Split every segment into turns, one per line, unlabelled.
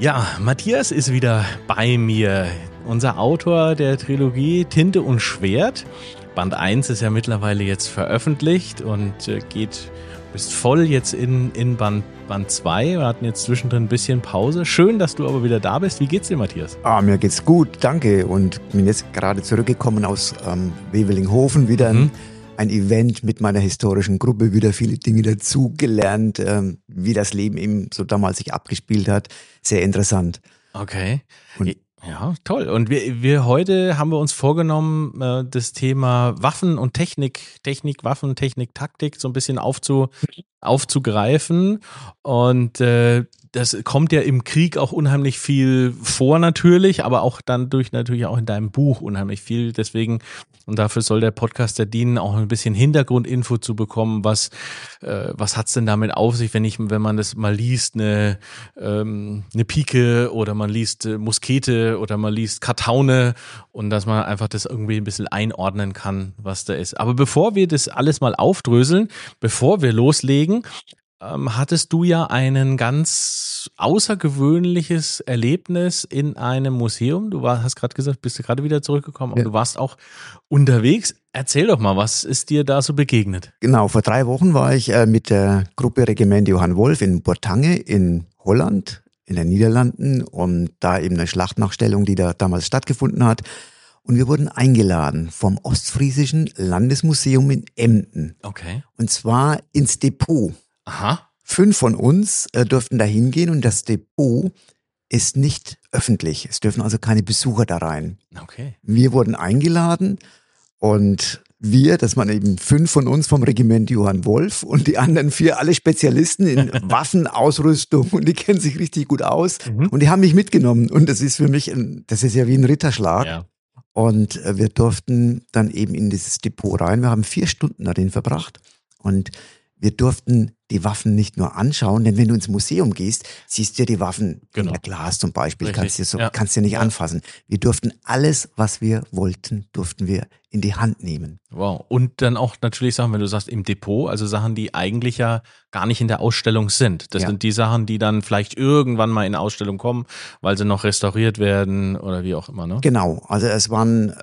Ja, Matthias ist wieder bei mir, unser Autor der Trilogie Tinte und Schwert. Band 1 ist ja mittlerweile jetzt veröffentlicht und bist voll jetzt in Band 2. Wir hatten jetzt zwischendrin ein bisschen Pause. Schön, dass du aber wieder da bist. Wie geht's dir, Matthias?
Mir geht's gut, danke. Und bin jetzt gerade zurückgekommen aus Wevelinghofen, wieder ein Event mit meiner historischen Gruppe, wieder viele Dinge dazugelernt, wie das Leben eben so damals sich abgespielt hat. Sehr interessant.
Okay. Ja, toll. Und wir heute haben wir uns vorgenommen, das Thema Waffen und Technik, Waffen, Technik, Taktik so ein bisschen aufzugreifen. Und das kommt ja im Krieg auch unheimlich viel vor natürlich, aber auch dann natürlich auch in deinem Buch unheimlich viel. Deswegen, und dafür soll der Podcast ja dienen, auch ein bisschen Hintergrundinfo zu bekommen, was hat's denn damit auf sich, wenn man das mal liest, eine Pike oder man liest Muskete oder man liest Kataune, und dass man einfach das irgendwie ein bisschen einordnen kann, was da ist. Aber bevor wir das alles mal aufdröseln, bevor wir loslegen, hattest du ja ein ganz außergewöhnliches Erlebnis in einem Museum. Du hast gerade gesagt, bist du gerade wieder zurückgekommen, aber du warst auch unterwegs. Erzähl doch mal, was ist dir da so begegnet?
Genau, vor 3 Wochen war ich mit der Gruppe Regiment Johann Wolf in Bretagne in Holland, in den Niederlanden, und da eben eine Schlachtnachstellung, die da damals stattgefunden hat. Und wir wurden eingeladen vom Ostfriesischen Landesmuseum in Emden.
Okay.
Und zwar ins Depot.
Aha.
5 von uns durften da hingehen, und das Depot ist nicht öffentlich. Es dürfen also keine Besucher da rein.
Okay.
Wir wurden eingeladen, und das waren eben 5 von uns vom Regiment Johann Wolf, und die anderen 4 alle Spezialisten in Waffenausrüstung, und die kennen sich richtig gut aus. Und die haben mich mitgenommen, und das ist für mich, das ist ja wie ein Ritterschlag.
Ja.
Und wir durften dann eben in dieses Depot rein. Wir haben 4 Stunden darin verbracht, und wir durften die Waffen nicht nur anschauen, denn wenn du ins Museum gehst, siehst du ja die Waffen,
Genau.
Glas zum Beispiel,
Richtig.
kannst du nicht anfassen. Wir durften alles, was wir wollten, durften wir in die Hand nehmen.
Wow. Und dann auch natürlich Sachen, wenn du sagst im Depot, also Sachen, die eigentlich ja gar nicht in der Ausstellung sind. Das sind die Sachen, die dann vielleicht irgendwann mal in eine Ausstellung kommen, weil sie noch restauriert werden oder wie auch immer, ne?
Genau, also es waren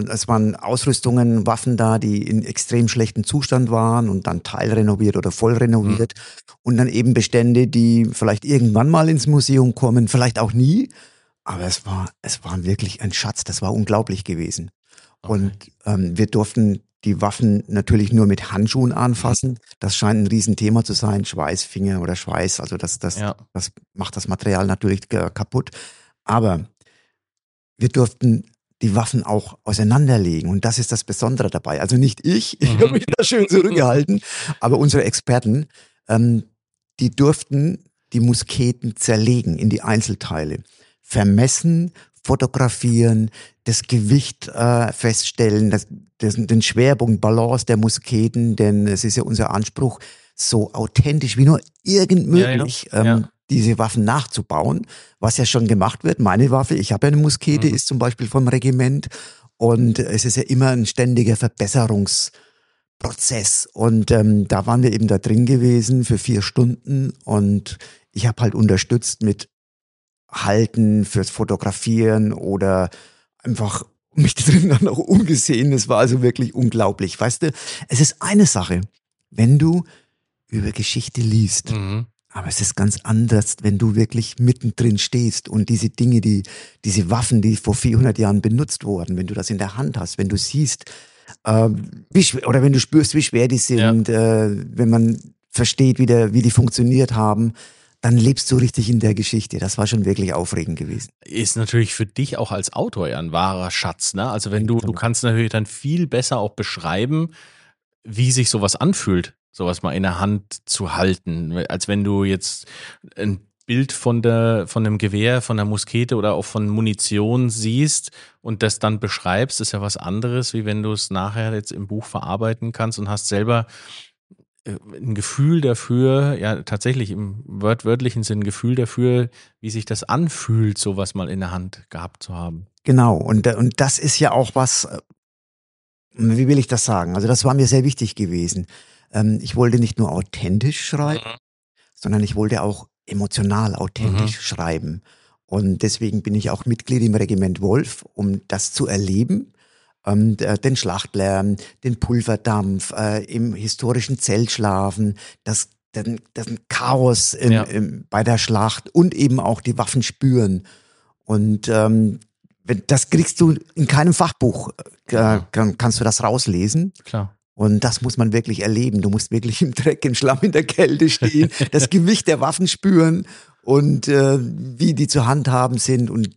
Ausrüstungen, Waffen da, die in extrem schlechtem Zustand waren und dann teilrenoviert oder voll renoviert. Und dann eben Bestände, die vielleicht irgendwann mal ins Museum kommen, vielleicht auch nie. Aber es war wirklich ein Schatz, das war unglaublich gewesen.
Okay.
Und wir durften die Waffen natürlich nur mit Handschuhen anfassen. Das scheint ein Riesenthema zu sein, Schweißfinger oder Schweiß, also das macht das Material natürlich kaputt. Aber wir durften die Waffen auch auseinanderlegen, und das ist das Besondere dabei. Also nicht ich habe mich da schön zurückgehalten, aber unsere Experten, die durften die Musketen zerlegen in die Einzelteile, vermessen, fotografieren, das Gewicht feststellen, den Schwerpunkt, Balance der Musketen, denn es ist ja unser Anspruch, so authentisch wie nur irgend möglich diese Waffen nachzubauen, was ja schon gemacht wird. Meine Waffe, ich habe ja eine Muskete, ist zum Beispiel vom Regiment, und es ist ja immer ein ständiger Verbesserungsprozess. Und da waren wir eben da drin gewesen für 4 Stunden, und ich habe halt unterstützt mit Halten fürs Fotografieren oder einfach mich drin dann auch umgesehen. Das war also wirklich unglaublich. Weißt du, es ist eine Sache, wenn du über Geschichte liest, aber es ist ganz anders, wenn du wirklich mittendrin stehst und diese Dinge, diese Waffen, die vor 400 Jahren benutzt wurden, wenn du das in der Hand hast, wenn du siehst, oder wenn du spürst, wie schwer die sind, wenn man versteht, wie die funktioniert haben, dann lebst du richtig in der Geschichte. Das war schon wirklich aufregend gewesen.
Ist natürlich für dich auch als Autor ja ein wahrer Schatz, ne? Also wenn du kannst natürlich dann viel besser auch beschreiben, wie sich sowas anfühlt, sowas mal in der Hand zu halten, als wenn du jetzt ein Bild von einem Gewehr, von einer Muskete oder auch von Munition siehst und das dann beschreibst, ist ja was anderes, wie wenn du es nachher jetzt im Buch verarbeiten kannst und hast selber ein Gefühl dafür, ja tatsächlich im wörtlichen Sinn ein Gefühl dafür, wie sich das anfühlt, sowas mal in der Hand gehabt zu haben.
Genau, und das ist ja auch was, wie will ich das sagen? Also das war mir sehr wichtig gewesen. Ich wollte nicht nur authentisch schreiben, sondern ich wollte auch emotional authentisch schreiben. Und deswegen bin ich auch Mitglied im Regiment Wolf, um das zu erleben. Den Schlachtlärm, den Pulverdampf, im historischen Zelt schlafen, das Chaos bei der Schlacht und eben auch die Waffen spüren. Und das kriegst du in keinem Fachbuch, kannst du das rauslesen.
Klar.
Und das muss man wirklich erleben. Du musst wirklich im Dreck, im Schlamm, in der Kälte stehen, das Gewicht der Waffen spüren und wie die zu handhaben sind. Und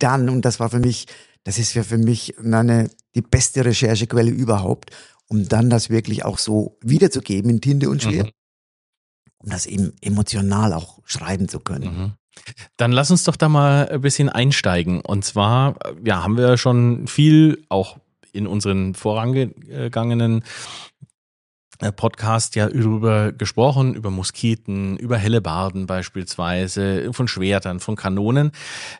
das ist für mich die beste Recherchequelle überhaupt, um dann das wirklich auch so wiederzugeben in Tinte und Schwert, um das eben emotional auch schreiben zu können.
Mhm. Dann lass uns doch da mal ein bisschen einsteigen. Und zwar, haben wir schon viel auch in unseren vorangegangenen Podcast darüber gesprochen, über Musketen, über Hellebarden beispielsweise, von Schwertern, von Kanonen.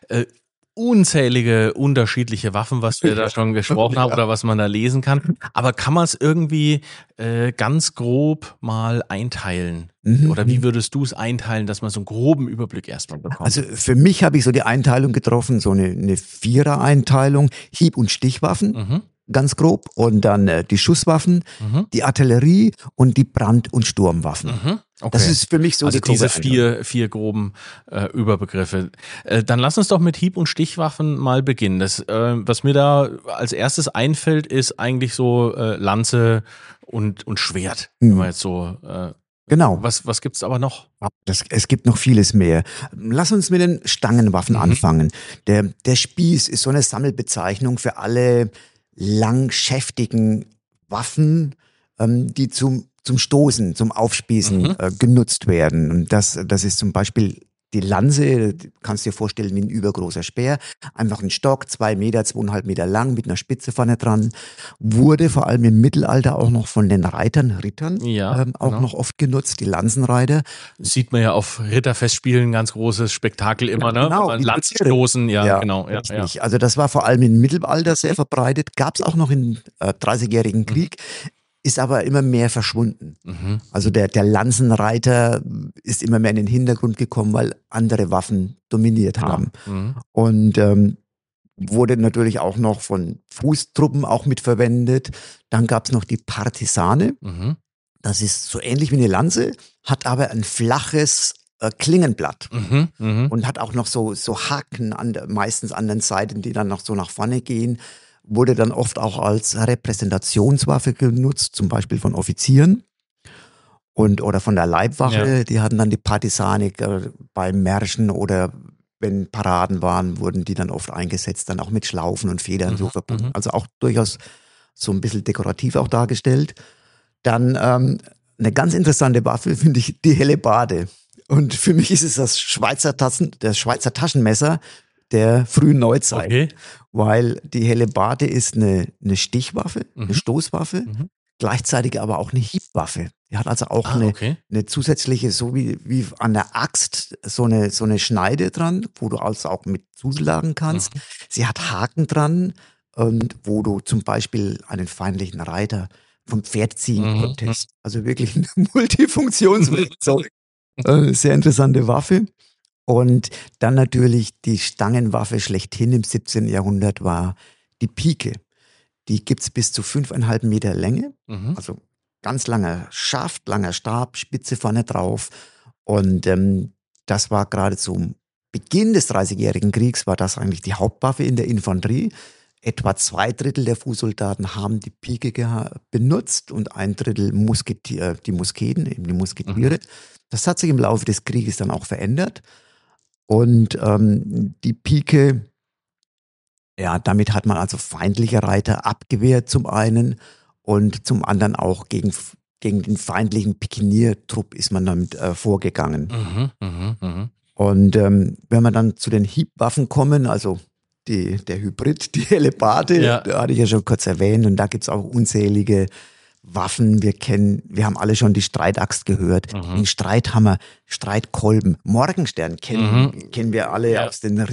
Unzählige unterschiedliche Waffen, was wir da schon gesprochen haben oder was man da lesen kann. Aber kann man es irgendwie ganz grob mal einteilen? Oder wie würdest du es einteilen, dass man so einen groben Überblick erstmal bekommt?
Also für mich habe ich so die Einteilung getroffen, so eine Vierer-Einteilung, Hieb- und Stichwaffen. Ganz grob, und dann die Schusswaffen, die Artillerie und die Brand- und Sturmwaffen.
Okay.
Das ist für mich so
also diese vier groben Überbegriffe. Dann lass uns doch mit Hieb- und Stichwaffen mal beginnen. Das, was mir da als erstes einfällt, ist eigentlich so Lanze und Schwert. Wenn man jetzt so
genau.
Was gibt's aber noch?
Es gibt noch vieles mehr. Lass uns mit den Stangenwaffen anfangen. Der Spieß ist so eine Sammelbezeichnung für alle langschäftigen Waffen, die zum Stoßen, zum Aufspießen genutzt werden. Und das ist zum Beispiel die Lanze, kannst du dir vorstellen wie ein übergroßer Speer, einfach ein Stock, 2 Meter, 2,5 Meter lang, mit einer Spitze vorne dran, wurde vor allem im Mittelalter auch noch von den Rittern noch oft genutzt, die Lanzenreiter.
Sieht man ja auf Ritterfestspielen, ganz großes Spektakel immer, ne?
Genau,
Lanzen stoßen, genau.
Richtig. Also das war vor allem im Mittelalter sehr verbreitet, gab es auch noch im 30-jährigen Krieg. Ist aber immer mehr verschwunden. Also der Lanzenreiter ist immer mehr in den Hintergrund gekommen, weil andere Waffen dominiert haben. Und wurde natürlich auch noch von Fußtruppen auch mitverwendet. Dann gab es noch die Partisane. Das ist so ähnlich wie eine Lanze, hat aber ein flaches Klingenblatt und hat auch noch so Haken meistens an den Seiten, die dann noch so nach vorne gehen. Wurde dann oft auch als Repräsentationswaffe genutzt, zum Beispiel von Offizieren oder von der Leibwache. Ja. Die hatten dann die Partisanik bei Märschen oder wenn Paraden waren, wurden die dann oft eingesetzt, dann auch mit Schlaufen und Federn so verbunden. Also auch durchaus so ein bisschen dekorativ auch dargestellt. Dann eine ganz interessante Waffe finde ich die Hellebarde. Und für mich ist es das Schweizer Taschenmesser der frühen Neuzeit, weil die Hellebarde ist eine Stichwaffe, eine Stoßwaffe, gleichzeitig aber auch eine Hiebwaffe. Die hat also auch eine zusätzliche, so wie an der Axt, so eine Schneide dran, wo du also auch mit zuschlagen kannst. Sie hat Haken dran, wo du zum Beispiel einen feindlichen Reiter vom Pferd ziehen konntest. Also wirklich ein Multifunktionswerkzeug. Sehr interessante Waffe. Und dann natürlich die Stangenwaffe schlechthin im 17. Jahrhundert war die Pike. Die gibt's bis zu 5,5 Meter Länge. Also ganz langer Schaft, langer Stab, Spitze vorne drauf. Und das war gerade zum Beginn des 30-jährigen Kriegs war das eigentlich die Hauptwaffe in der Infanterie. Etwa 2/3 der Fußsoldaten haben die Pike benutzt und 1/3 die Musketen, eben die Musketiere. Das hat sich im Laufe des Krieges dann auch verändert. Und die Pike, damit hat man also feindliche Reiter abgewehrt zum einen und zum anderen auch gegen den feindlichen Pikeniertrupp ist man damit vorgegangen. Und wenn wir dann zu den Hiebwaffen kommen, also der Hybrid, die Hellebarde, da hatte ich ja schon kurz erwähnt, und da gibt's auch unzählige Waffen. Wir haben alle schon die Streitaxt gehört, den Streithammer, Streitkolben, Morgenstern kennen wir alle aus den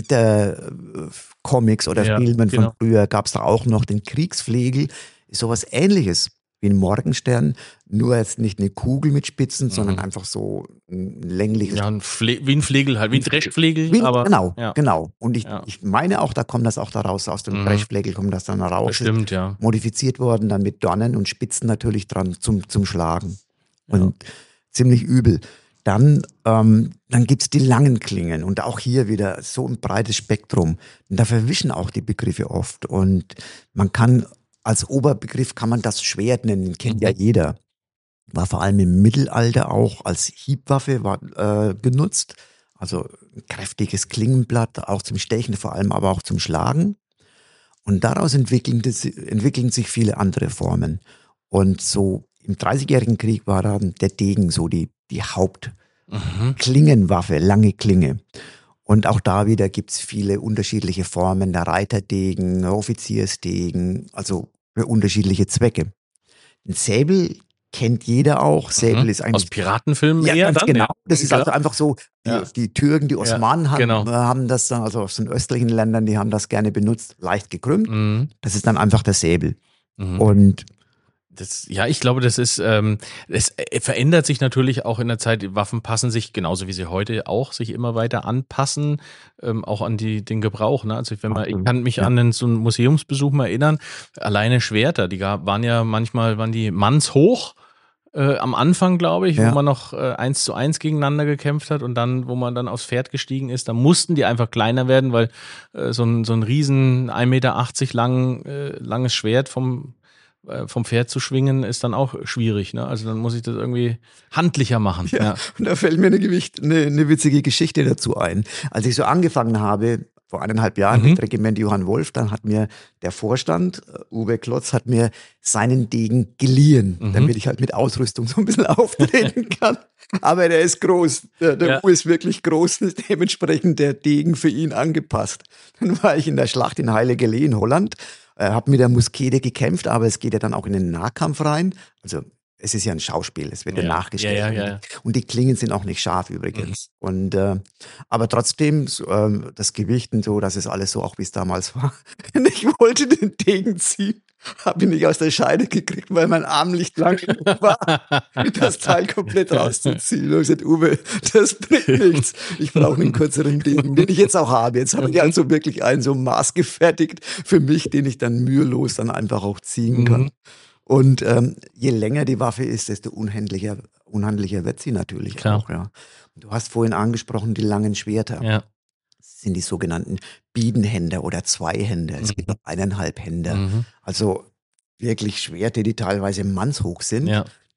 Ritter-Comics oder Filmen von früher. Gab's da auch noch den Kriegsflegel, ist sowas Ähnliches. wie ein Morgenstern, nur jetzt nicht eine Kugel mit Spitzen, sondern einfach so ein längliches.
Ja, wie ein Flegel halt, wie ein Dreschflegel.
Genau. Und ich meine auch, da kommt das auch daraus, aus dem Dreschflegel kommt das dann raus.
Stimmt, ja.
Modifiziert worden, dann mit Dornen und Spitzen natürlich dran zum Schlagen. Und ziemlich übel. Dann gibt's die langen Klingen und auch hier wieder so ein breites Spektrum. Und da verwischen auch die Begriffe oft. Und man kann als Oberbegriff kann man das Schwert nennen, kennt ja jeder. War vor allem im Mittelalter auch als Hiebwaffe genutzt. Also ein kräftiges Klingenblatt, auch zum Stechen, vor allem aber auch zum Schlagen. Und daraus entwickeln sich viele andere Formen. Und so im 30-jährigen Krieg war dann der Degen so die Hauptklingenwaffe, lange Klinge. Und auch da wieder gibt's viele unterschiedliche Formen, der Reiterdegen, Offiziersdegen, also für unterschiedliche Zwecke. Ein Säbel kennt jeder auch. Säbel ist eigentlich
aus Piratenfilmen
eher
ganz
dann, genau. Das ist also einfach so, die Türken, die Osmanen haben das dann, also aus den östlichen Ländern, die haben das gerne benutzt, leicht gekrümmt. Das ist dann einfach der Säbel. Und
ich glaube, das ist, es verändert sich natürlich auch in der Zeit. Die Waffen passen sich, genauso wie sie heute auch sich immer weiter anpassen, auch an den Gebrauch. Ne? Also ich kann mich an so einen Museumsbesuch mal erinnern, alleine Schwerter, die waren die mannshoch am Anfang, glaube ich, wo man noch 1:1 gegeneinander gekämpft hat und dann, wo man dann aufs Pferd gestiegen ist, da mussten die einfach kleiner werden, weil so ein riesen 1,80 Meter langes Schwert vom Pferd zu schwingen, ist dann auch schwierig. Ne? Also dann muss ich das irgendwie handlicher machen.
Ja. Und da fällt mir eine witzige Geschichte dazu ein. Als ich so angefangen habe, vor 1,5 Jahren mit Regiment Johann Wolf, dann hat mir der Vorstand, Uwe Klotz, hat mir seinen Degen geliehen, damit ich halt mit Ausrüstung so ein bisschen auftreten kann. Aber der ist groß, der Uwe ist wirklich groß, ist dementsprechend der Degen für ihn angepasst. Dann war ich in der Schlacht in Heiligerlee in Holland, habe mit der Muskete gekämpft, aber es geht ja dann auch in den Nahkampf rein. Also es ist ja ein Schauspiel, es wird ja nachgestellt.
Ja.
Und die Klingen sind auch nicht scharf übrigens. Und aber trotzdem das Gewicht und so, das ist alles so, auch wie es damals war. Ich wollte den Degen ziehen, habe ihn nicht aus der Scheide gekriegt, weil mein Arm nicht lang genug war, das Teil komplett rauszuziehen. Und ich gesagt, Uwe, das bringt nichts. Ich brauche einen kürzeren Degen, den ich jetzt auch habe. Jetzt habe ich also wirklich einen so maßgefertigt für mich, den ich dann mühelos dann einfach auch ziehen kann. Und je länger die Waffe ist, desto unhandlicher wird sie natürlich.
Klar.
Auch. Ja. Du hast vorhin angesprochen, die langen Schwerter.
Ja.
Das sind die sogenannten Biedenhänder oder Zweihänder. Es gibt auch 1,5 Händer. Also wirklich Schwerter, die teilweise mannshoch sind,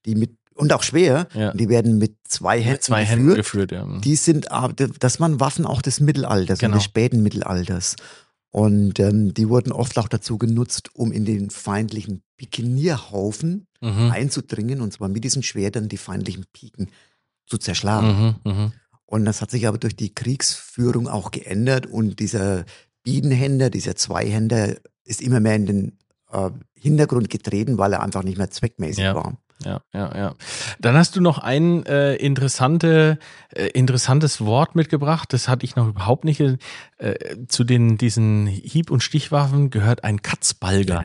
und auch schwer. Ja. Die werden mit 2 Händen geführt. Ja. Die sind, das waren Waffen auch des Mittelalters, des späten Mittelalters. Und die wurden oft auch dazu genutzt, um in den feindlichen Pikenierhaufen einzudringen, und zwar mit diesen Schwertern die feindlichen Piken zu zerschlagen. Und das hat sich aber durch die Kriegsführung auch geändert, und dieser Biedenhänder, dieser Zweihänder ist immer mehr in den Hintergrund getreten, weil er einfach nicht mehr zweckmäßig war.
Ja. Dann hast du noch ein interessantes Wort mitgebracht. Das hatte ich noch überhaupt nicht. Zu diesen Hieb- und Stichwaffen gehört ein Katzbalger.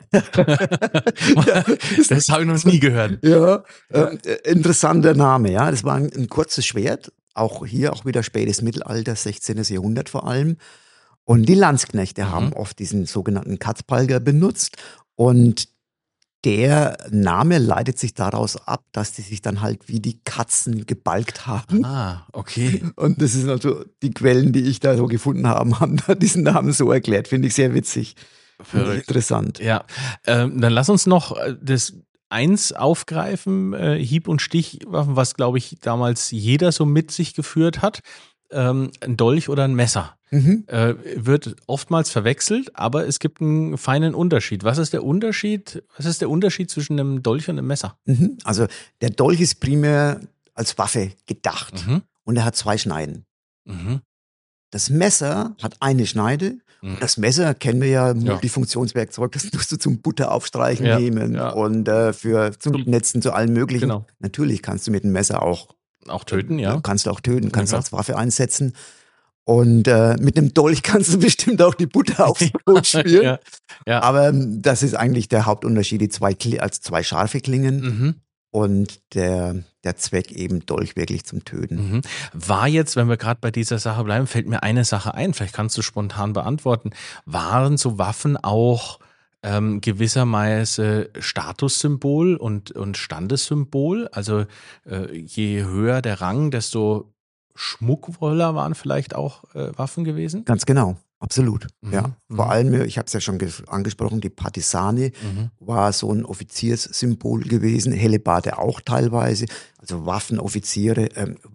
Das habe ich noch nie gehört.
Ja, interessanter Name. Ja, das war ein kurzes Schwert. Auch wieder spätes Mittelalter, 16. Jahrhundert vor allem. Und die Landsknechte haben oft diesen sogenannten Katzbalger benutzt. Und der Name leitet sich daraus ab, dass die sich dann halt wie die Katzen gebalgt haben.
Ah, okay.
Und das ist also, die Quellen, die ich da so gefunden habe, haben da diesen Namen so erklärt. Finde ich sehr witzig. Interessant.
Ja, dann lass uns noch das eins aufgreifen, Hieb- und Stichwaffen, was, glaube ich, damals jeder so mit sich geführt hat. Ein Dolch oder ein Messer. Wird oftmals verwechselt, aber es gibt einen feinen Unterschied. Was ist der Unterschied zwischen einem Dolch und einem Messer?
Also der Dolch ist primär als Waffe gedacht und er hat 2 Schneiden. Das Messer hat eine Schneide. Und das Messer kennen wir ja, Multifunktionswerkzeug, das musst du zum Butter aufstreichen nehmen und zum Netzen, zu allen möglichen.
Genau.
Natürlich kannst du mit dem Messer auch
töten, ja.
Kannst du auch töten, kannst du als Waffe einsetzen. Und mit einem Dolch kannst du bestimmt auch die Butter aufs Brot schmieren.
Ja, ja.
Aber das ist eigentlich der Hauptunterschied, die zwei scharfe Klingen und der Zweck eben Dolch wirklich zum Töten.
War jetzt, wenn wir gerade bei dieser Sache bleiben, fällt mir eine Sache ein, vielleicht kannst du spontan beantworten. Waren so Waffen auch gewissermaßen Statussymbol und Standessymbol? Also je höher der Rang, desto schmuckvoller waren vielleicht auch Waffen gewesen?
Ganz genau, absolut. Ja, vor allem, ich habe es ja schon angesprochen, die Partisane war so ein Offizierssymbol gewesen, Hellebarde auch teilweise. Also Wachenoffiziere,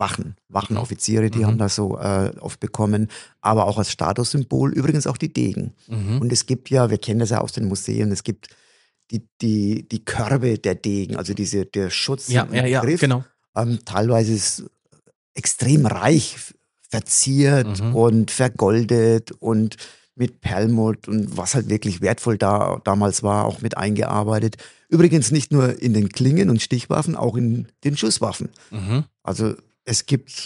die haben das so oft bekommen, aber auch als Statussymbol übrigens auch die Degen. Und es gibt ja, wir kennen das ja aus den Museen, es gibt die Körbe der Degen, also der Schutz
im Griff. Genau.
Teilweise ist extrem reich verziert und vergoldet und mit Perlmutt und was halt wirklich wertvoll damals war, auch mit eingearbeitet. Übrigens nicht nur in den Klingen und Stichwaffen, auch in den Schusswaffen. Also es gibt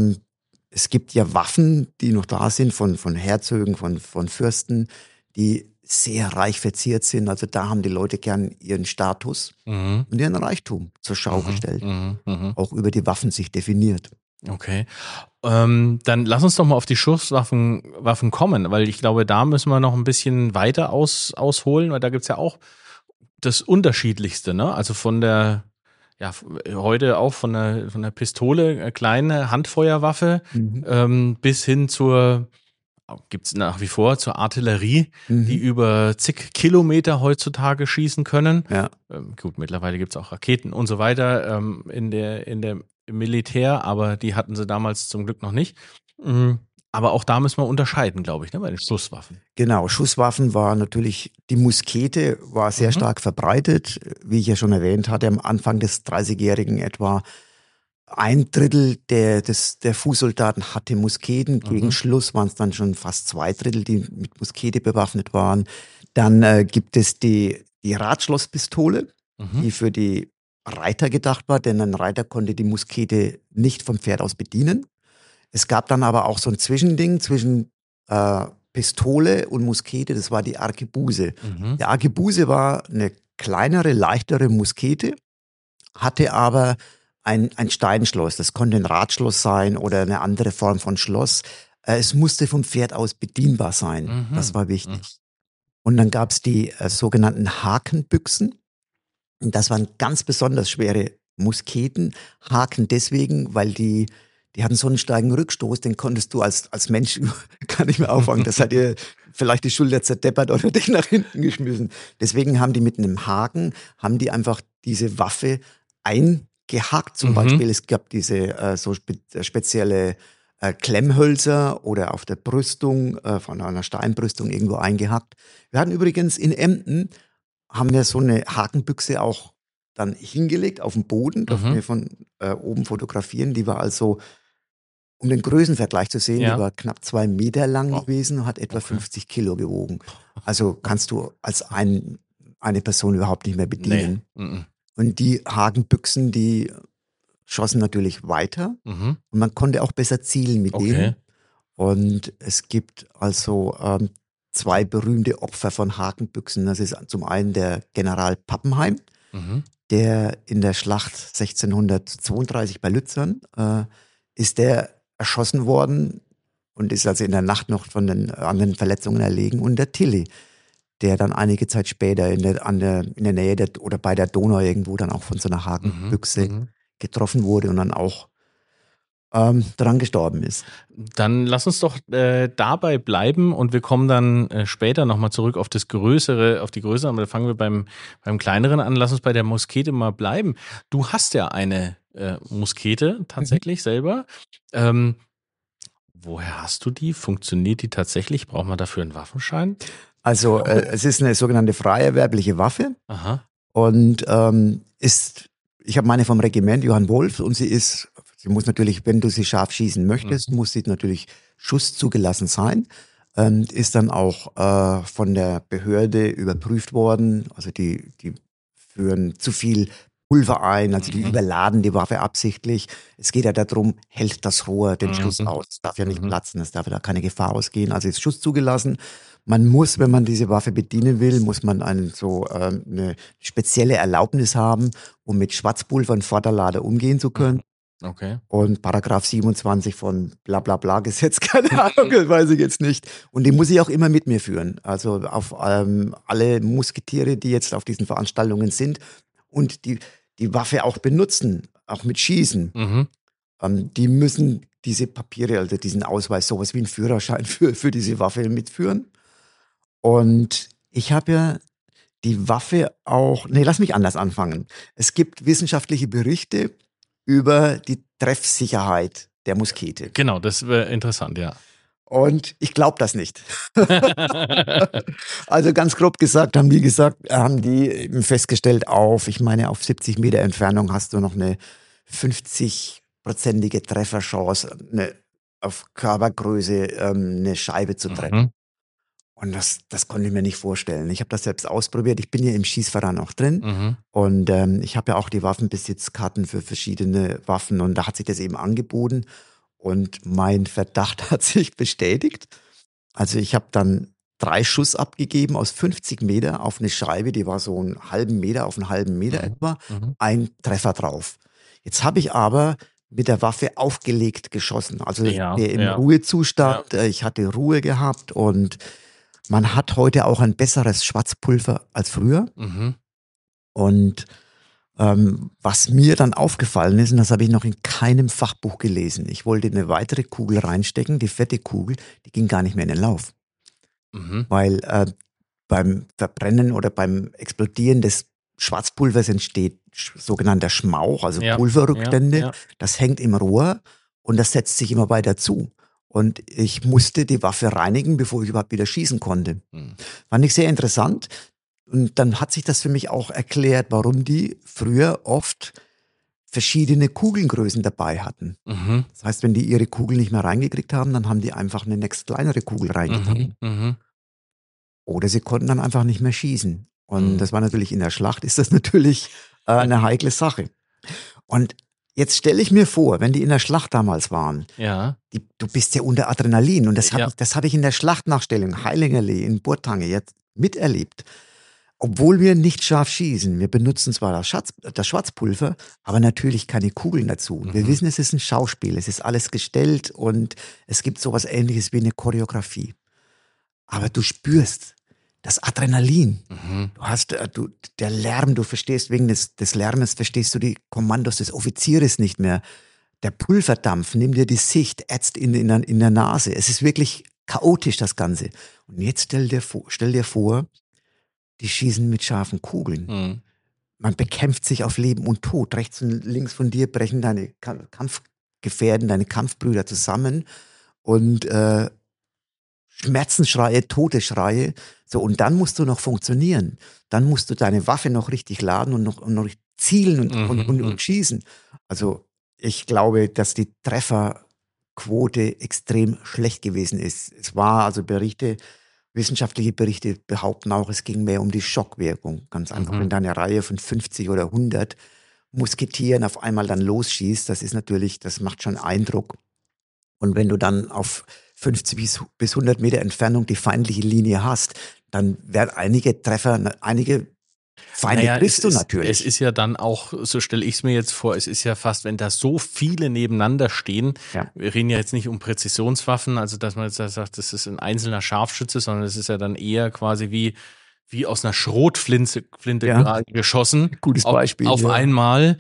ja Waffen, die noch da sind von Herzögen, von Fürsten, die sehr reich verziert sind. Also da haben die Leute gern ihren Status und ihren Reichtum zur Schau gestellt. Auch über die Waffen sich definiert.
Okay. Dann lass uns doch mal auf die Schusswaffen kommen, weil ich glaube, da müssen wir noch ein bisschen weiter ausholen, weil da gibt's ja auch das Unterschiedlichste, ne? Also von der, ja, heute auch von der Pistole, kleine Handfeuerwaffe, bis hin gibt's nach wie vor zur Artillerie, die über zig Kilometer heutzutage schießen können.
Ja.
Gut, mittlerweile gibt's auch Raketen und so weiter im Militär, aber die hatten sie damals zum Glück noch nicht. Aber auch da müssen wir unterscheiden, glaube ich, ne, bei den Schusswaffen.
Genau, Schusswaffen war natürlich, die Muskete war sehr stark verbreitet. Wie ich ja schon erwähnt hatte, am Anfang des 30-Jährigen etwa 1/3 der Fußsoldaten hatte Musketen. Gegen Schluss waren es dann schon fast 2/3, die mit Muskete bewaffnet waren. Dann gibt es die Radschlosspistole, die für die Reiter gedacht war, denn ein Reiter konnte die Muskete nicht vom Pferd aus bedienen. Es gab dann aber auch so ein Zwischending zwischen Pistole und Muskete, das war die Arkebuse. Die Arkebuse war eine kleinere, leichtere Muskete, hatte aber ein Steinschloss. Das konnte ein Radschloss sein oder eine andere Form von Schloss. Es musste vom Pferd aus bedienbar sein. Das war wichtig. Und dann gab es die sogenannten Hakenbüchsen. Und das waren ganz besonders schwere Musketen. Haken deswegen, weil die hatten so einen starken Rückstoß, den konntest du als Mensch gar nicht mehr auffangen. Das hat dir vielleicht die Schulter zerdeppert oder dich nach hinten geschmissen. Deswegen haben die mit einem Haken, einfach diese Waffe eingehakt zum Beispiel. Es gab diese spezielle Klemmhölzer oder auf der Brüstung, von einer Steinbrüstung irgendwo eingehackt. Wir hatten übrigens in Emden, haben wir so eine Hakenbüchse auch dann hingelegt auf dem Boden, dürfen wir von oben fotografieren. Die war also, um den Größenvergleich zu sehen, die war knapp 2 Meter lang gewesen und hat etwa 50 Kilo gewogen. Also kannst du als eine Person überhaupt nicht mehr bedienen. Nee. Und die Hakenbüchsen, die schossen natürlich weiter und man konnte auch besser zielen mit denen. Und es gibt also 2 berühmte Opfer von Hakenbüchsen. Das ist zum einen der General Pappenheim, der in der Schlacht 1632 bei Lützern ist der erschossen worden und ist also in der Nacht noch an den Verletzungen erlegen. Und der Tilly, der dann einige Zeit später in der Nähe oder bei der Donau irgendwo dann auch von so einer Hakenbüchse getroffen wurde und dann auch dran gestorben ist.
Dann lass uns doch dabei bleiben und wir kommen dann später nochmal zurück auf die größere, aber da fangen wir beim kleineren an. Lass uns bei der Muskete mal bleiben. Du hast ja eine Muskete tatsächlich selber. Woher hast du die? Funktioniert die tatsächlich? Braucht man dafür einen Waffenschein?
Also es ist eine sogenannte frei erwerbliche Waffe.
Aha.
Und ich habe meine vom Regiment Johann Wolf und sie muss natürlich, wenn du sie scharf schießen möchtest, muss sie natürlich schusszugelassen sein. Ist dann auch von der Behörde überprüft worden. Also die führen zu viel Pulver ein, also die überladen die Waffe absichtlich. Es geht ja darum, hält das Rohr den Schuss aus. Es darf ja nicht platzen, es darf ja da keine Gefahr ausgehen. Also ist Schuss zugelassen. Man muss, wenn man diese Waffe bedienen will, muss man eine spezielle Erlaubnis haben, um mit Schwarzpulver und Vorderlader umgehen zu können.
Okay.
Und Paragraph 27 von bla bla bla Gesetz, keine Ahnung, das weiß ich jetzt nicht. Und die muss ich auch immer mit mir führen. Also auf alle Musketiere, die jetzt auf diesen Veranstaltungen sind und die Waffe auch benutzen, auch mit Schießen, die müssen diese Papiere, also diesen Ausweis, sowas wie einen Führerschein für diese Waffe mitführen. Und ich habe ja die Waffe auch, lass mich anders anfangen. Es gibt wissenschaftliche Berichte über die Treffsicherheit der Muskete.
Genau, das wäre interessant, ja.
Und ich glaube das nicht. Also ganz grob gesagt, haben die eben festgestellt, auf 70 Meter Entfernung hast du noch eine 50-prozentige Trefferchance, auf Körpergröße eine Scheibe zu treffen. Und das konnte ich mir nicht vorstellen. Ich habe das selbst ausprobiert. Ich bin ja im Schießverein auch drin. Und ich habe ja auch die Waffenbesitzkarten für verschiedene Waffen. Und da hat sich das eben angeboten. Und mein Verdacht hat sich bestätigt. Also ich habe dann 3 Schuss abgegeben aus 50 Meter auf eine Scheibe. Die war so auf einen halben Meter etwa. Ein Treffer drauf. Jetzt habe ich aber mit der Waffe aufgelegt geschossen. Also im Ruhezustand. Ja. Ich hatte Ruhe gehabt und man hat heute auch ein besseres Schwarzpulver als früher. Und was mir dann aufgefallen ist, und das habe ich noch in keinem Fachbuch gelesen, ich wollte eine weitere Kugel reinstecken, die fette Kugel, die ging gar nicht mehr in den Lauf. Weil beim Verbrennen oder beim Explodieren des Schwarzpulvers entsteht sogenannter Schmauch, also Pulverrückstände. Das hängt im Rohr und das setzt sich immer weiter zu. Und ich musste die Waffe reinigen, bevor ich überhaupt wieder schießen konnte. Fand ich sehr interessant. Und dann hat sich das für mich auch erklärt, warum die früher oft verschiedene Kugelgrößen dabei hatten. Das heißt, wenn die ihre Kugel nicht mehr reingekriegt haben, dann haben die einfach eine nächst kleinere Kugel reingetan. Oder sie konnten dann einfach nicht mehr schießen. Und das war natürlich in der Schlacht, ist das natürlich eine heikle Sache. Und jetzt stelle ich mir vor, wenn die in der Schlacht damals waren, du bist ja unter Adrenalin. Und das habe ich in der Schlachtnachstellung Heilingerlee in Burtange jetzt miterlebt. Obwohl wir nicht scharf schießen, wir benutzen zwar das Schwarzpulver, aber natürlich keine Kugeln dazu. Wir wissen, es ist ein Schauspiel, es ist alles gestellt und es gibt sowas Ähnliches wie eine Choreografie. Aber du spürst das Adrenalin. Du hast der Lärm, du verstehst wegen des Lärmes, verstehst du die Kommandos des Offizieres nicht mehr. Der Pulverdampf nimmt dir die Sicht, ätzt in der Nase. Es ist wirklich chaotisch, das Ganze. Und jetzt stell dir vor, die schießen mit scharfen Kugeln. Man bekämpft sich auf Leben und Tod. Rechts und links von dir brechen deine Kampfgefährten, deine Kampfbrüder zusammen und Schmerzensschreie, Todesschreie. So, und dann musst du noch funktionieren. Dann musst du deine Waffe noch richtig laden und noch zielen und schießen. Also ich glaube, dass die Trefferquote extrem schlecht gewesen ist. Es war also wissenschaftliche Berichte behaupten auch, es ging mehr um die Schockwirkung. Ganz einfach, wenn da eine Reihe von 50 oder 100 Musketieren auf einmal dann losschießt, das macht schon Eindruck. Und wenn du dann auf 50 bis 100 Meter Entfernung die feindliche Linie hast, dann werden einige Feinde triffst du natürlich.
Es ist ja dann auch, so stelle ich es mir jetzt vor, es ist ja fast, wenn da so viele nebeneinander stehen, wir reden ja jetzt nicht um Präzisionswaffen, also dass man jetzt sagt, das ist ein einzelner Scharfschütze, sondern es ist ja dann eher quasi wie aus einer Schrotflinte gerade geschossen.
Gutes Beispiel.
Auf einmal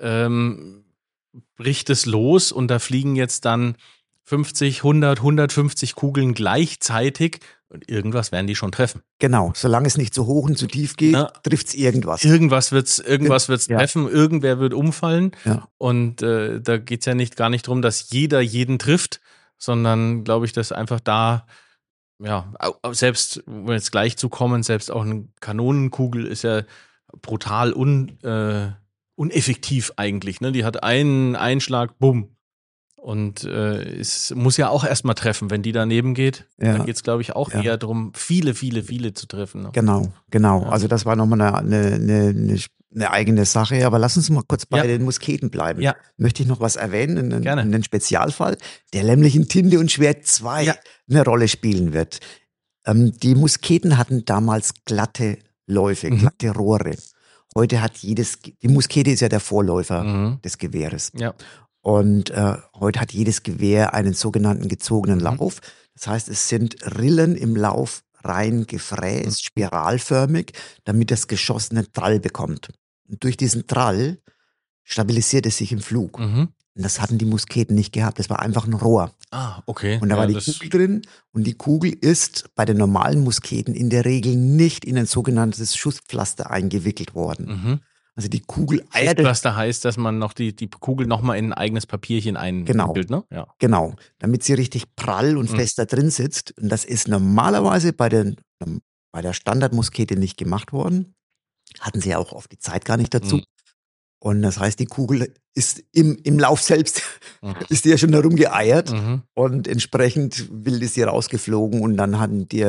bricht es los und da fliegen jetzt dann 50, 100, 150 Kugeln gleichzeitig und irgendwas werden die schon treffen.
Genau, solange es nicht zu hoch und zu tief geht, trifft es irgendwas.
Irgendwas wird's treffen, irgendwer wird umfallen und da geht's ja gar nicht darum, dass jeder jeden trifft, sondern glaube ich, dass einfach da, selbst, um jetzt gleich zu kommen, selbst auch eine Kanonenkugel ist ja brutal uneffektiv eigentlich, ne? Die hat einen Einschlag, bumm. Und es muss ja auch erstmal treffen, wenn die daneben geht. Dann geht es, glaube ich, auch eher darum, viele zu treffen. Ne?
Genau. Ja. Also das war nochmal eine eine eigene Sache, aber lass uns mal kurz bei den Musketen bleiben.
Ja.
Möchte ich noch was erwähnen, einen Spezialfall, der nämlich in Tinte und Schwert 2 eine Rolle spielen wird. Die Musketen hatten damals glatte Läufe, glatte Rohre. Heute hat die Muskete ist ja der Vorläufer des Gewehres.
Ja.
Und heute hat jedes Gewehr einen sogenannten gezogenen Lauf. Das heißt, es sind Rillen im Lauf rein gefräst, spiralförmig, damit das Geschoss einen Trall bekommt. Und durch diesen Trall stabilisiert es sich im Flug. Und das hatten die Musketen nicht gehabt. Das war einfach ein Rohr.
Ah, okay.
Und da war die Kugel drin. Und die Kugel ist bei den normalen Musketen in der Regel nicht in ein sogenanntes Schusspflaster eingewickelt worden. Also die Kugel eiert.
Schusspflaster heißt, dass man noch die Kugel nochmal in ein eigenes Papierchen einwickelt, ne? Ja.
Genau. Damit sie richtig prall und fest da drin sitzt. Und das ist normalerweise bei der Standardmuskete nicht gemacht worden. Hatten sie ja auch oft die Zeit gar nicht dazu. Und das heißt, die Kugel ist im Lauf selbst, ist die ja schon herumgeeiert. Und entsprechend wild ist sie rausgeflogen. Und dann hatten die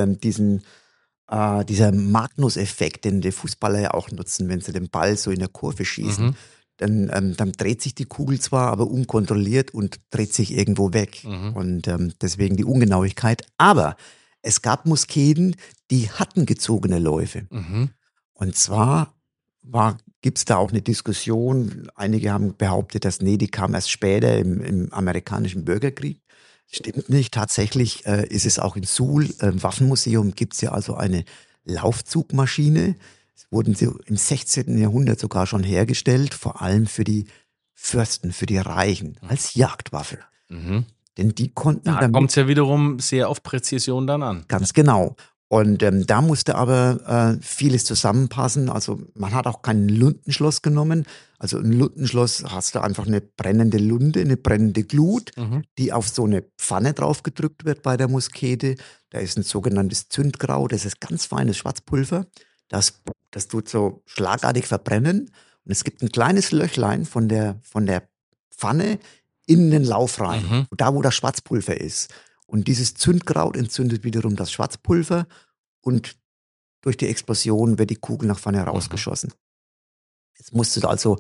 dieser Magnus-Effekt, den die Fußballer ja auch nutzen, wenn sie den Ball so in der Kurve schießen. Dann dreht sich die Kugel zwar, aber unkontrolliert und dreht sich irgendwo weg. Und deswegen die Ungenauigkeit. Aber es gab Musketen, die hatten gezogene Läufe. Und zwar gibt es da auch eine Diskussion. Einige haben behauptet, dass die kam erst später im amerikanischen Bürgerkrieg. Stimmt nicht. Tatsächlich ist es auch in Suhl, im Waffenmuseum, gibt es ja also eine Laufzugmaschine. Es wurden sie im 16. Jahrhundert sogar schon hergestellt, vor allem für die Fürsten, für die Reichen, als Jagdwaffe. Denn die konnten
da kommt es ja wiederum sehr auf Präzision dann an.
Ganz genau. Und da musste aber vieles zusammenpassen. Also man hat auch kein Lundenschloss genommen. Also ein Lundenschloss hast du einfach eine brennende Lunde, eine brennende Glut, die auf so eine Pfanne draufgedrückt wird bei der Muskete. Da ist ein sogenanntes Zündgrau, das ist ganz feines Schwarzpulver. Das tut so schlagartig verbrennen. Und es gibt ein kleines Löchlein von der Pfanne in den Lauf rein, da wo das Schwarzpulver ist. Und dieses Zündkraut entzündet wiederum das Schwarzpulver und durch die Explosion wird die Kugel nach vorne rausgeschossen. Jetzt musste also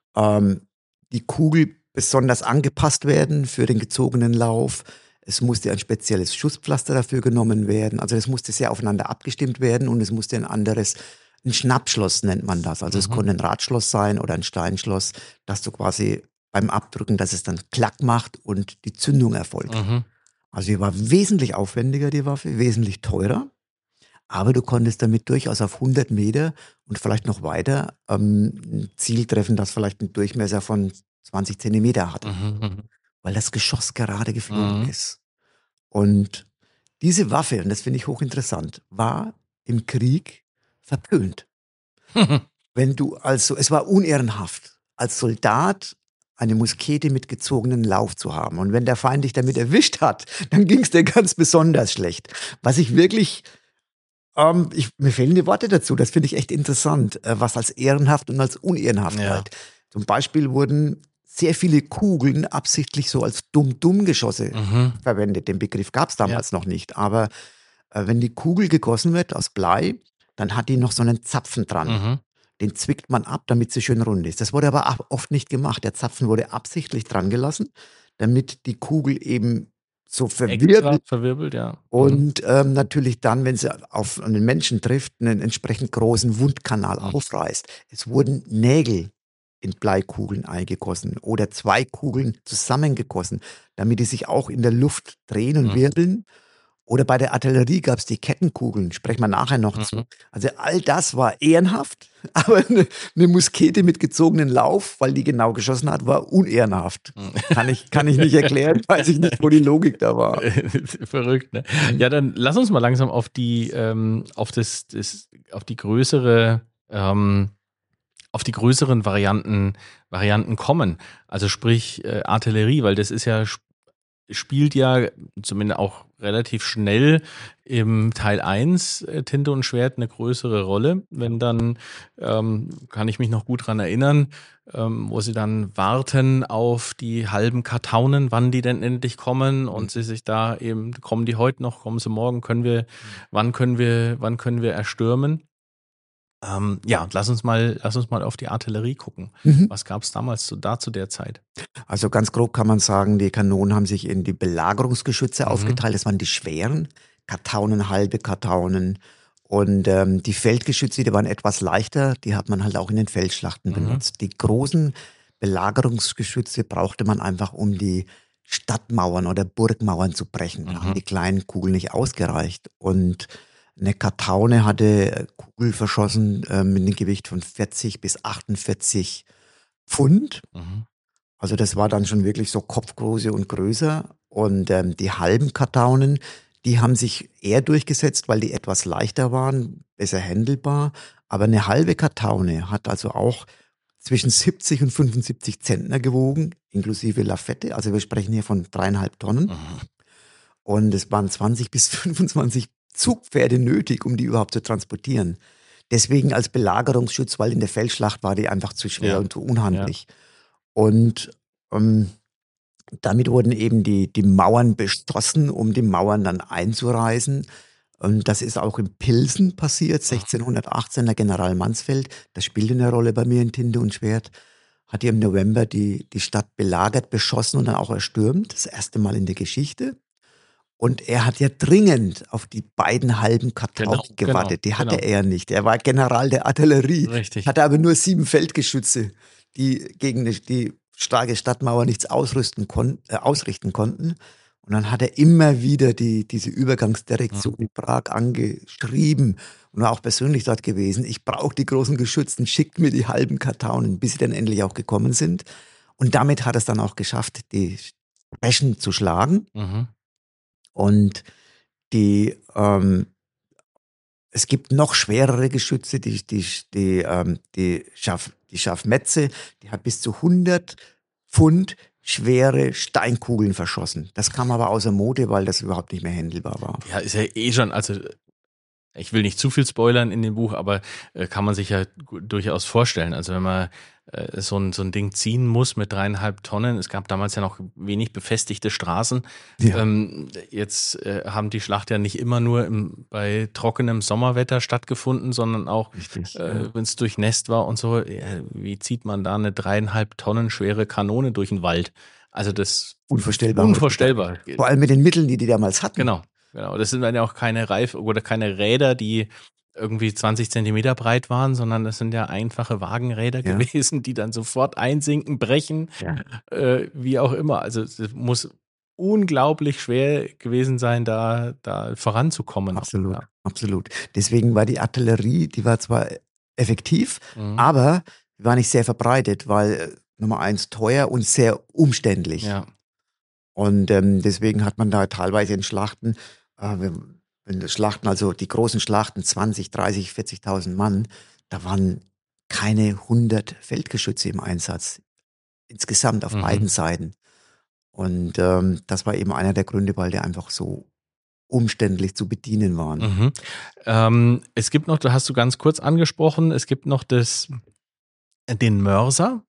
die Kugel besonders angepasst werden für den gezogenen Lauf. Es musste ein spezielles Schusspflaster dafür genommen werden. Also es musste sehr aufeinander abgestimmt werden und es musste ein Schnappschloss nennt man das. Also es konnte ein Radschloss sein oder ein Steinschloss, dass du quasi beim Abdrücken, dass es dann Klack macht und die Zündung erfolgt. Also die war wesentlich aufwendiger, die Waffe, wesentlich teurer. Aber du konntest damit durchaus auf 100 Meter und vielleicht noch weiter ein Ziel treffen, das vielleicht einen Durchmesser von 20 Zentimeter hatte. Weil das Geschoss gerade geflogen ist. Und diese Waffe, und das finde ich hochinteressant, war im Krieg verpönt. Es war unehrenhaft, als Soldat eine Muskete mit gezogenen Lauf zu haben. Und wenn der Feind dich damit erwischt hat, dann ging es dir ganz besonders schlecht. Was ich wirklich, mir fehlen die Worte dazu, das finde ich echt interessant, was als ehrenhaft und als unehrenhaft galt. Zum Beispiel wurden sehr viele Kugeln absichtlich so als Dumm-Dumm-Geschosse verwendet. Den Begriff gab es damals noch nicht. Aber wenn die Kugel gegossen wird aus Blei, dann hat die noch so einen Zapfen dran. Den zwickt man ab, damit sie schön rund ist. Das wurde aber oft nicht gemacht. Der Zapfen wurde absichtlich dran gelassen, damit die Kugel eben so
verwirbelt, ja.
Und natürlich dann, wenn sie auf einen Menschen trifft, einen entsprechend großen Wundkanal aufreißt. Es wurden Nägel in Bleikugeln eingegossen oder 2 Kugeln zusammengegossen, damit die sich auch in der Luft drehen und wirbeln. Oder bei der Artillerie gab es die Kettenkugeln, sprechen wir nachher noch zu. Also all das war ehrenhaft, aber eine Muskete mit gezogenen Lauf, weil die genau geschossen hat, war unehrenhaft. Kann ich nicht erklären, weiß ich nicht, wo die Logik da war.
Verrückt, ne? Ja, dann lass uns mal langsam auf die größeren Varianten kommen. Also sprich Artillerie, weil das ist ja spielt ja zumindest auch relativ schnell im Teil 1 Tinte und Schwert eine größere Rolle. Wenn dann, kann ich mich noch gut dran erinnern, wo sie dann warten auf die halben Kartaunen, wann die denn endlich kommen und sie sich da eben, kommen die heute noch, kommen sie morgen, wann können wir erstürmen? Ja, lass uns mal auf die Artillerie gucken. Was gab es damals zu der Zeit?
Also ganz grob kann man sagen, die Kanonen haben sich in die Belagerungsgeschütze aufgeteilt. Das waren die schweren Kartaunen, halbe Kartaunen. Und die Feldgeschütze, die waren etwas leichter. Die hat man halt auch in den Feldschlachten benutzt. Die großen Belagerungsgeschütze brauchte man einfach, um die Stadtmauern oder Burgmauern zu brechen. Da haben die kleinen Kugeln nicht ausgereicht. Und eine Kartaune hatte Kugel verschossen mit einem Gewicht von 40 bis 48 Pfund. Also das war dann schon wirklich so Kopfgröße und größer. Und die halben Kartaunen, die haben sich eher durchgesetzt, weil die etwas leichter waren, besser handelbar. Aber eine halbe Kartaune hat also auch zwischen 70 und 75 Zentner gewogen, inklusive Lafette. Also wir sprechen hier von 3,5 Tonnen. Und es waren 20 bis 25 Zugpferde nötig, um die überhaupt zu transportieren. Deswegen als Belagerungsschutz, weil in der Feldschlacht war die einfach zu schwer und zu unhandlich. Ja. Und damit wurden eben die Mauern bestossen, um die Mauern dann einzureißen. Und das ist auch in Pilsen passiert, 1618, der General Mansfeld, das spielte eine Rolle bei mir in Tinte und Schwert, hat hier im November die Stadt belagert, beschossen und dann auch erstürmt, das erste Mal in der Geschichte. Und er hat ja dringend auf die beiden halben Kartaunen gewartet. Die hatte er nicht. Er war General der Artillerie.
Richtig.
Hatte aber nur 7 Feldgeschütze, die gegen die starke Stadtmauer nichts ausrichten konnten. Und dann hat er immer wieder diese Übergangsdirektion in Prag angeschrieben und war auch persönlich dort gewesen. Ich brauche die großen Geschützen, schickt mir die halben Kartaunen, bis sie dann endlich auch gekommen sind. Und damit hat er es dann auch geschafft, die Breschen zu schlagen. Und es gibt noch schwerere Geschütze, die Scharfmetze, die hat bis zu 100 Pfund schwere Steinkugeln verschossen. Das kam aber außer Mode, weil das überhaupt nicht mehr handelbar war.
Ja, ist ja schon, also ich will nicht zu viel spoilern in dem Buch, aber kann man sich ja durchaus vorstellen. Also wenn man so ein Ding ziehen muss mit 3,5 Tonnen, es gab damals ja noch wenig befestigte Straßen. Ja. Jetzt haben die Schlacht ja nicht immer nur bei trockenem Sommerwetter stattgefunden, sondern auch, wenn es durchnässt war und so. Wie zieht man da eine 3,5 Tonnen schwere Kanone durch den Wald? Also das
unvorstellbar. Vor allem mit den Mitteln, die damals hatten.
Genau, das sind dann ja auch keine Reifen oder keine Räder, die irgendwie 20 Zentimeter breit waren, sondern das sind ja einfache Wagenräder gewesen, die dann sofort einsinken, brechen, wie auch immer. Also es muss unglaublich schwer gewesen sein, da voranzukommen.
Absolut, absolut. Deswegen war die Artillerie, die war zwar effektiv, aber die war nicht sehr verbreitet, weil Nummer 1 teuer und sehr umständlich.
Ja.
Und deswegen hat man da teilweise in Schlachten, also die großen Schlachten, 20, 30, 40.000 Mann, da waren keine 100 Feldgeschütze im Einsatz. Insgesamt auf beiden Seiten. Und das war eben einer der Gründe, weil die einfach so umständlich zu bedienen waren.
Es gibt noch, da hast du ganz kurz angesprochen, es gibt noch den Mörser.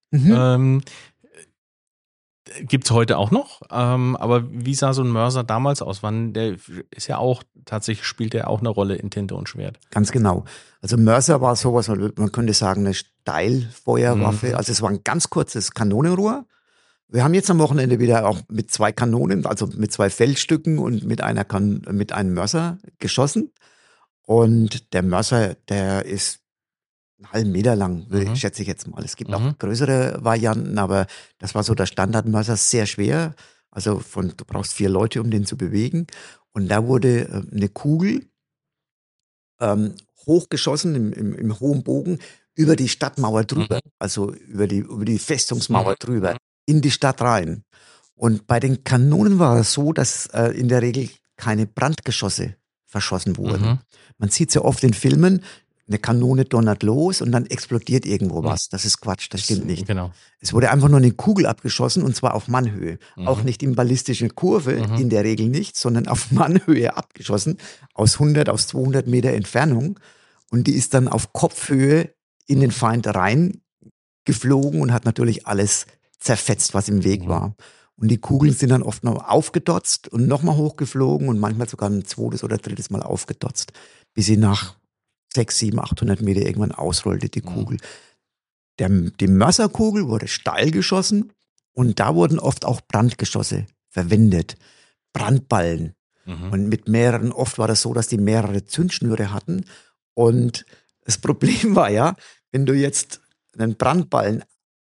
Gibt's heute auch noch, aber wie sah so ein Mörser damals aus? Der ist ja auch, tatsächlich spielt er auch eine Rolle in Tinte und Schwert.
Ganz genau. Also Mörser war sowas, man könnte sagen, eine Steilfeuerwaffe. Also es war ein ganz kurzes Kanonenrohr. Wir haben jetzt am Wochenende wieder auch mit 2 Kanonen, also mit 2 Feldstücken und mit einem Mörser geschossen. Und der Mörser, der ist einen halben Meter lang, schätze ich jetzt mal. Es gibt auch größere Varianten, aber das war so der Standardmörser, sehr schwer. Also du brauchst 4 Leute, um den zu bewegen. Und da wurde eine Kugel hochgeschossen im hohen Bogen über die Stadtmauer drüber, also über die Festungsmauer drüber, in die Stadt rein. Und bei den Kanonen war es so, dass in der Regel keine Brandgeschosse verschossen wurden. Man sieht es ja oft in Filmen, eine Kanone donnert los und dann explodiert irgendwo was. Das ist Quatsch, das stimmt nicht.
Genau.
Es wurde einfach nur eine Kugel abgeschossen und zwar auf Mannhöhe. Auch nicht in ballistische Kurve, in der Regel nicht, sondern auf Mannhöhe abgeschossen, aus 100, aus 200 Meter Entfernung. Und die ist dann auf Kopfhöhe in den Feind reingeflogen und hat natürlich alles zerfetzt, was im Weg war. Und die Kugeln sind dann oft noch aufgedotzt und nochmal hochgeflogen und manchmal sogar ein 2. oder 3. Mal aufgedotzt, bis sie nach 600, 700, 800 Meter irgendwann ausrollte, die Kugel. Die Mörserkugel wurde steil geschossen und da wurden oft auch Brandgeschosse verwendet. Brandballen. Und mit mehreren, oft war das so, dass die mehrere Zündschnüre hatten. Und das Problem war ja, wenn du jetzt einen Brandballen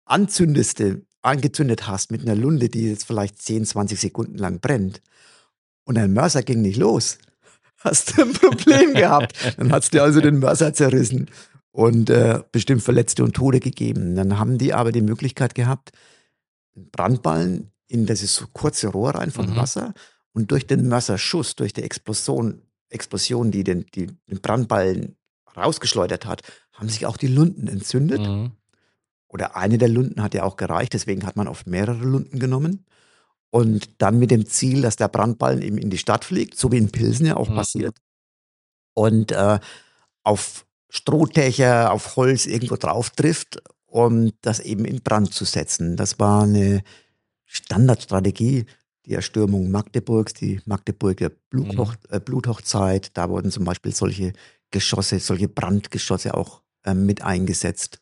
angezündet hast mit einer Lunte, die jetzt vielleicht 10, 20 Sekunden lang brennt und ein Mörser ging nicht los, hast du ein Problem gehabt. Dann hat's dir also den Mörser zerrissen und bestimmt Verletzte und Tote gegeben. Dann haben die aber die Möglichkeit gehabt, einen Brandballen in dieses so kurze Rohr rein von Wasser und durch den Mörserschuss, durch die Explosion, die den Brandballen rausgeschleudert hat, haben sich auch die Lunten entzündet. Oder eine der Lunten hat ja auch gereicht, deswegen hat man oft mehrere Lunten genommen. Und dann mit dem Ziel, dass der Brandballen eben in die Stadt fliegt, so wie in Pilsen ja auch passiert. Und auf Strohdächer, auf Holz irgendwo drauf trifft, um das eben in Brand zu setzen. Das war eine Standardstrategie der Erstürmung Magdeburgs, die Magdeburger Bluthochzeit. Da wurden zum Beispiel solche Geschosse, solche Brandgeschosse auch mit eingesetzt.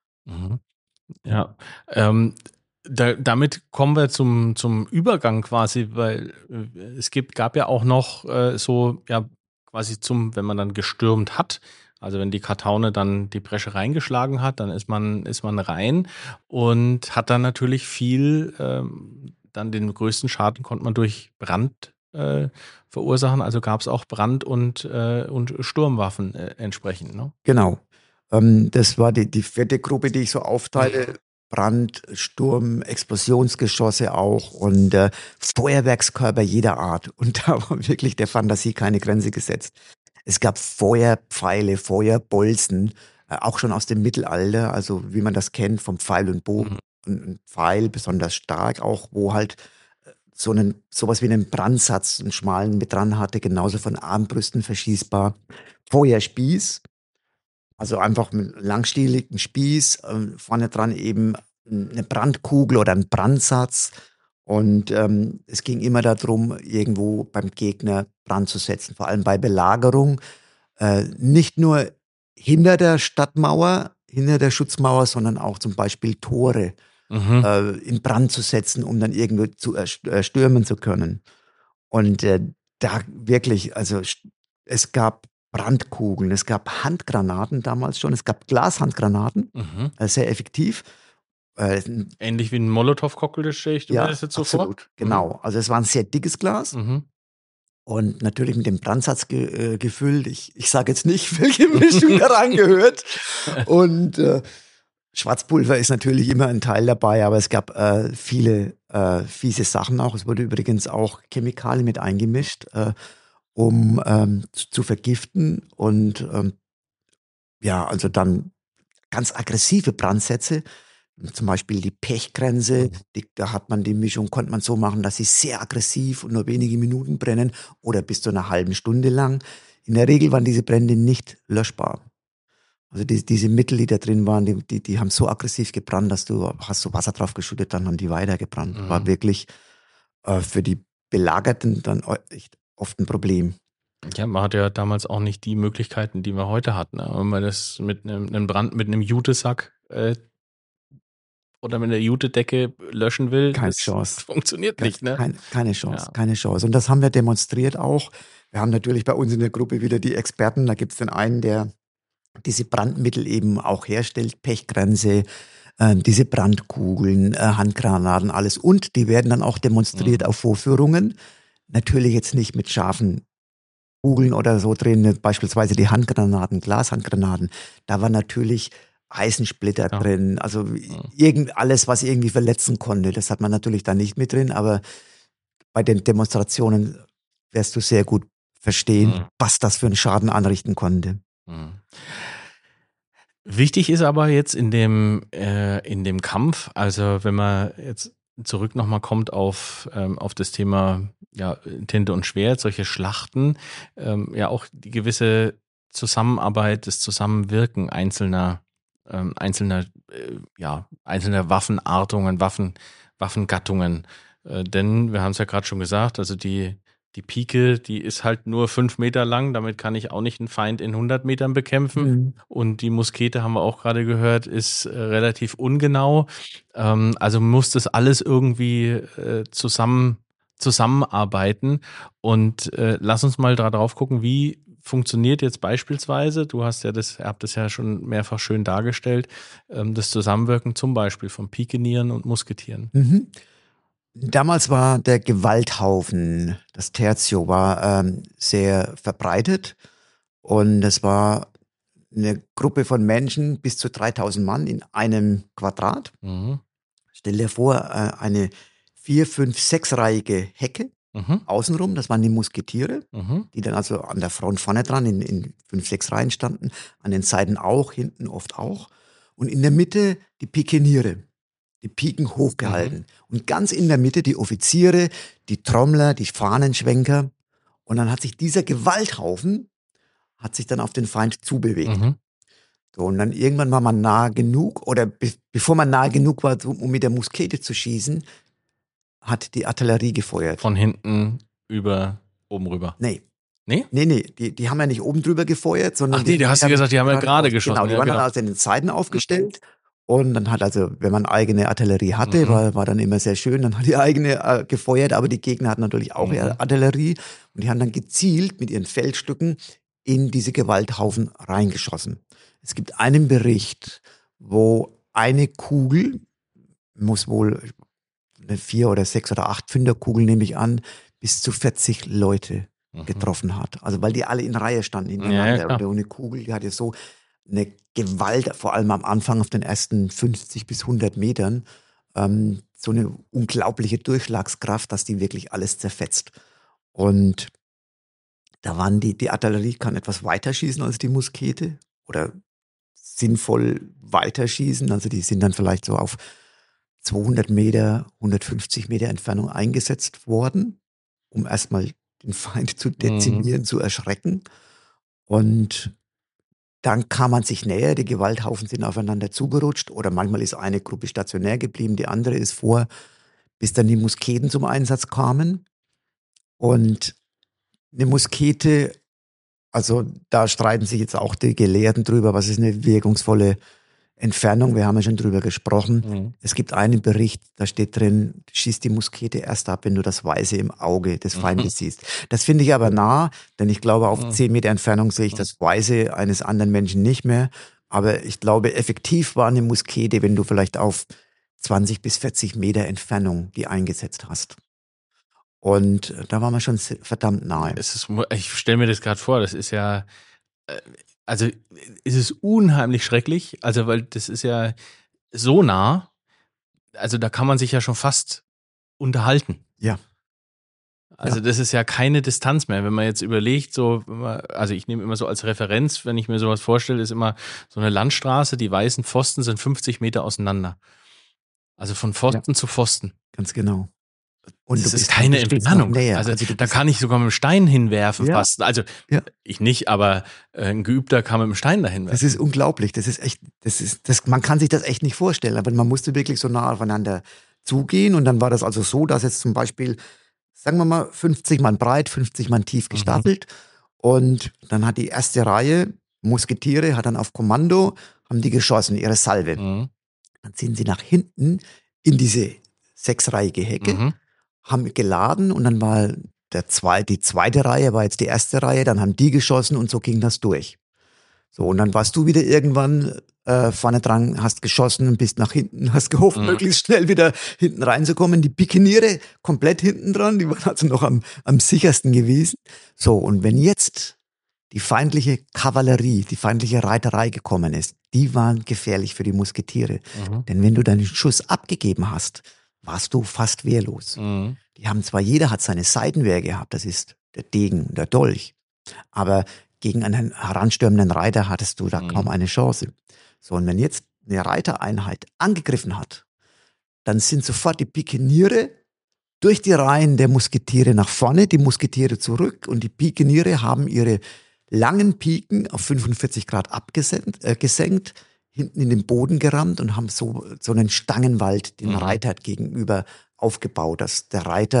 Ja, damit kommen wir zum Übergang quasi, weil es gab ja auch noch quasi wenn man dann gestürmt hat, also wenn die Kartaune dann die Bresche reingeschlagen hat, dann ist man rein und hat dann natürlich viel, dann den größten Schaden konnte man durch Brand verursachen, also gab es auch Brand- und Sturmwaffen entsprechend, ne?
Genau. Das war die vierte Gruppe, die ich so aufteile. Brand, Sturm, Explosionsgeschosse auch und Feuerwerkskörper jeder Art. Und da war wirklich der Fantasie keine Grenze gesetzt. Es gab Feuerpfeile, Feuerbolzen, auch schon aus dem Mittelalter, also wie man das kennt vom Pfeil und Bogen. Ein Pfeil besonders stark, auch wo halt sowas wie einen Brandsatz, einen schmalen mit dran hatte, genauso von Armbrüsten verschießbar. Feuerspieß, also einfach mit langstieligen Spieß, vorne dran eben eine Brandkugel oder ein Brandsatz. Und es ging immer darum, irgendwo beim Gegner Brand zu setzen, vor allem bei Belagerung. Nicht nur hinter der Stadtmauer, hinter der Schutzmauer, sondern auch zum Beispiel Tore in Brand zu setzen, um dann irgendwo zu stürmen zu können. Und da wirklich, also es gab Brandkugeln, es gab Handgranaten damals schon, es gab Glashandgranaten, sehr effektiv.
Ähnlich wie ein Molotow-Cocktail, stelle ich mir das jetzt so
absolut,
vor?
Genau. Also es war ein sehr dickes Glas und natürlich mit dem Brandsatz gefüllt. Ich sage jetzt nicht, welche Mischung daran gehört. Und Schwarzpulver ist natürlich immer ein Teil dabei, aber es gab viele fiese Sachen auch. Es wurde übrigens auch Chemikalien mit eingemischt, um zu vergiften und also dann ganz aggressive Brandsätze, zum Beispiel die Pechgrenze, da konnte man so machen, dass sie sehr aggressiv und nur wenige Minuten brennen oder bis zu einer halben Stunde lang. In der Regel waren diese Brände nicht löschbar. Also diese Mittel, die da drin waren, die haben so aggressiv gebrannt, dass du hast so Wasser drauf geschüttet, dann haben die weiter gebrannt. War wirklich für die Belagerten dann echt oft ein Problem.
Ja, man hatte ja damals auch nicht die Möglichkeiten, die man heute hat. Ne? Wenn man das mit einem Brand, mit einem Jutesack oder mit einer Jutedecke löschen will,
Keine
das
Chance.
Funktioniert nicht, ne?
Keine Chance, keine Chance. Und das haben wir demonstriert auch. Wir haben natürlich bei uns in der Gruppe wieder die Experten. Da gibt es den einen, der diese Brandmittel eben auch herstellt, Pechgrenze, diese Brandkugeln, Handgranaten, alles. Und die werden dann auch demonstriert auf Vorführungen. Natürlich jetzt nicht mit scharfen Kugeln oder so drin, beispielsweise die Handgranaten, Glashandgranaten. Da war natürlich Eisensplitter drin, also alles, was irgendwie verletzen konnte. Das hat man natürlich da nicht mit drin, aber bei den Demonstrationen wirst du sehr gut verstehen, was das für einen Schaden anrichten konnte.
Wichtig ist aber jetzt in dem Kampf, also wenn man jetzt zurück nochmal kommt auf das Thema Tinte und Schwert, solche Schlachten, auch die gewisse Zusammenarbeit, das Zusammenwirken einzelner Waffenartungen, Waffengattungen. Denn wir haben es ja gerade schon gesagt, also die Die Pike, die ist halt nur 5 Meter lang, damit kann ich auch nicht einen Feind in 100 Metern bekämpfen. Mhm. Und die Muskete, haben wir auch gerade gehört, ist relativ ungenau. Also muss das alles irgendwie zusammenarbeiten. Und lass uns mal drauf gucken, wie funktioniert jetzt beispielsweise, habt das ja schon mehrfach schön dargestellt, das Zusammenwirken zum Beispiel von Pikenieren und Musketieren.
Mhm. Damals war der Gewalthaufen, das Tertio, war sehr verbreitet und es war eine Gruppe von Menschen, bis zu 3000 Mann in einem Quadrat. Mhm. Stell dir vor, eine 4-, 5-, 6-reihige Hecke außenrum, das waren die Musketiere, die dann also an der Front vorne dran in 5, 6 Reihen standen, an den Seiten auch, hinten oft auch und in der Mitte die Pikeniere. Die Piken hochgehalten. Und ganz in der Mitte die Offiziere, die Trommler, die Fahnenschwenker. Und dann hat sich dieser Gewalthaufen dann auf den Feind zubewegt. So, und dann irgendwann war man nah genug, oder bevor man nah genug war, um mit der Muskete zu schießen, hat die Artillerie gefeuert.
Von hinten über oben rüber?
Nee.
Nee?
Nee, die haben ja nicht oben drüber gefeuert, sondern.
Ach nee, du hast ja gesagt, die haben ja gerade geschossen.
Genau, die waren dann also in den Seiten aufgestellt. Und dann hat also, wenn man eigene Artillerie hatte, war dann immer sehr schön, dann hat die eigene gefeuert, aber die Gegner hatten natürlich auch ihre Artillerie und die haben dann gezielt mit ihren Feldstücken in diese Gewalthaufen reingeschossen. Es gibt einen Bericht, wo eine Kugel, muss wohl eine 4 oder 6 oder 8 Pfünderkugel, nehme ich an, bis zu 40 Leute getroffen hat. Also weil die alle in Reihe standen hintereinander. Ja, und eine Kugel, die hatte so eine Gewalt, vor allem am Anfang auf den ersten 50 bis 100 Metern, so eine unglaubliche Durchschlagskraft, dass die wirklich alles zerfetzt. Und da waren die Artillerie kann etwas weiter schießen als die Muskete oder sinnvoll weiterschießen. Also die sind dann vielleicht so auf 200 Meter, 150 Meter Entfernung eingesetzt worden, um erstmal den Feind zu dezimieren, zu erschrecken. Und dann kam man sich näher, die Gewalthaufen sind aufeinander zugerutscht oder manchmal ist eine Gruppe stationär geblieben, die andere ist vor, bis dann die Musketen zum Einsatz kamen. Und eine Muskete, also da streiten sich jetzt auch die Gelehrten drüber, was ist eine wirkungsvolle Entfernung, wir haben ja schon drüber gesprochen. Es gibt einen Bericht, da steht drin, schießt die Muskete erst ab, wenn du das Weiße im Auge des Feindes siehst. Das finde ich aber nah, denn ich glaube, auf 10 Meter Entfernung sehe ich das Weiße eines anderen Menschen nicht mehr. Aber ich glaube, effektiv war eine Muskete, wenn du vielleicht auf 20 bis 40 Meter Entfernung die eingesetzt hast. Und da waren wir schon verdammt nahe.
Ich stelle mir das gerade vor, das ist ja... Also es ist unheimlich schrecklich, also weil das ist ja so nah, also da kann man sich ja schon fast unterhalten.
Ja.
Also das ist ja keine Distanz mehr, wenn man jetzt überlegt, also ich nehme immer so als Referenz, wenn ich mir sowas vorstelle, ist immer so eine Landstraße, die weißen Pfosten sind 50 Meter auseinander. Also von Pfosten zu Pfosten.
Ganz genau.
Und das ist keine Entfernung. Also da kann ich sogar mit dem Stein hinwerfen fast. Also ich nicht, aber ein Geübter kann mit dem Stein dahin werfen.
Das ist unglaublich. Das ist echt, man kann sich das echt nicht vorstellen. Aber man musste wirklich so nah aufeinander zugehen. Und dann war das also so, dass jetzt zum Beispiel, sagen wir mal, 50 Mann breit, 50 Mann tief gestaffelt. Und dann hat die erste Reihe Musketiere, hat dann auf Kommando, haben die geschossen, ihre Salve. Dann sind sie nach hinten in diese 6-reihige Hecke. Haben geladen und dann war die zweite Reihe, war jetzt die erste Reihe, dann haben die geschossen und so ging das durch. So, und dann warst du wieder irgendwann vorne dran, hast geschossen und bist nach hinten, hast gehofft, möglichst schnell wieder hinten reinzukommen. Die Pikeniere komplett hinten dran, die waren also noch am sichersten gewesen. So, und wenn jetzt die feindliche Kavallerie, die feindliche Reiterei gekommen ist, die waren gefährlich für die Musketiere. Denn wenn du deinen Schuss abgegeben hast, warst du fast wehrlos. Die haben zwar, jeder hat seine Seitenwehr gehabt, das ist der Degen, der Dolch, aber gegen einen heranstürmenden Reiter hattest du da kaum eine Chance. So, und wenn jetzt eine Reitereinheit angegriffen hat, dann sind sofort die Pikeniere durch die Reihen der Musketiere nach vorne, die Musketiere zurück und die Pikeniere haben ihre langen Piken auf 45 Grad gesenkt, hinten in den Boden gerammt und haben so einen Stangenwald den Reiter gegenüber aufgebaut, dass der Reiter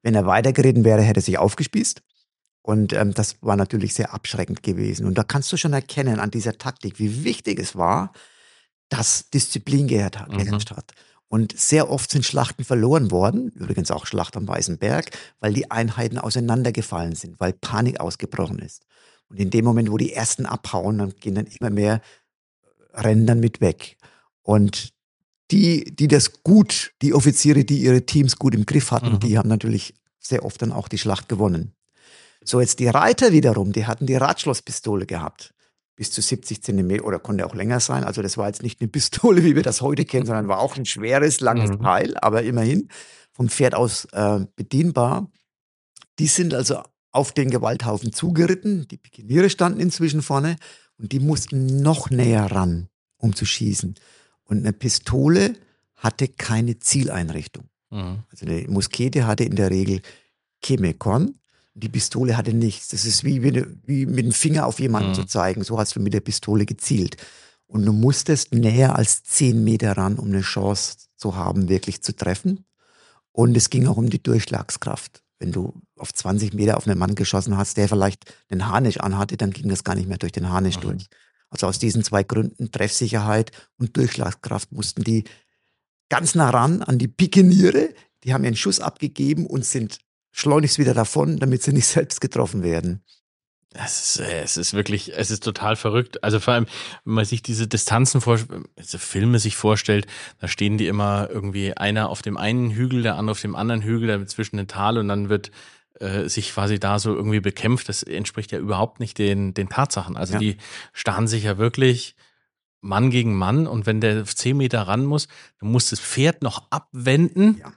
Wenn er weitergeritten wäre, hätte er sich aufgespießt. Und das war natürlich sehr abschreckend gewesen. Und da kannst du schon erkennen an dieser Taktik, wie wichtig es war, dass Disziplin geherrscht hat. Und sehr oft sind Schlachten verloren worden, übrigens auch Schlacht am Weißen Berg, weil die Einheiten auseinandergefallen sind, weil Panik ausgebrochen ist. Und in dem Moment, wo die Ersten abhauen, dann gehen dann immer mehr, rennen dann mit weg. Und die Offiziere, die ihre Teams gut im Griff hatten, die haben natürlich sehr oft dann auch die Schlacht gewonnen. So, jetzt die Reiter wiederum, die hatten die Radschlosspistole gehabt. Bis zu 70 Zentimeter oder konnte auch länger sein. Also das war jetzt nicht eine Pistole, wie wir das heute kennen, sondern war auch ein schweres, langes Teil, aber immerhin vom Pferd aus bedienbar. Die sind also auf den Gewalthaufen zugeritten. Die Pikeniere standen inzwischen vorne und die mussten noch näher ran, um zu schießen. Und eine Pistole hatte keine Zieleinrichtung. Also eine Muskete hatte in der Regel Chemikon. Die Pistole hatte nichts. Das ist wie mit dem Finger auf jemanden zu zeigen. So hast du mit der Pistole gezielt. Und du musstest näher als 10 Meter ran, um eine Chance zu haben, wirklich zu treffen. Und es ging auch um die Durchschlagskraft. Wenn du auf 20 Meter auf einen Mann geschossen hast, der vielleicht einen Harnisch anhatte, dann ging das gar nicht mehr durch den Harnisch durch. Also aus diesen 2 Gründen, Treffsicherheit und Durchschlagskraft, mussten die ganz nah ran an die Pikeniere. Die haben ihren Schuss abgegeben und sind schleunigst wieder davon, damit sie nicht selbst getroffen werden.
Es ist total verrückt. Also vor allem, wenn man sich diese Distanzen Filme sich vorstellt, da stehen die immer irgendwie einer auf dem einen Hügel, der andere auf dem anderen Hügel, da zwischen den Tal und dann wird sich quasi da so irgendwie bekämpft. Das entspricht ja überhaupt nicht den Tatsachen. Also die starren sich ja wirklich Mann gegen Mann und wenn der 10 Meter ran muss, dann muss das Pferd noch abwenden. Ja.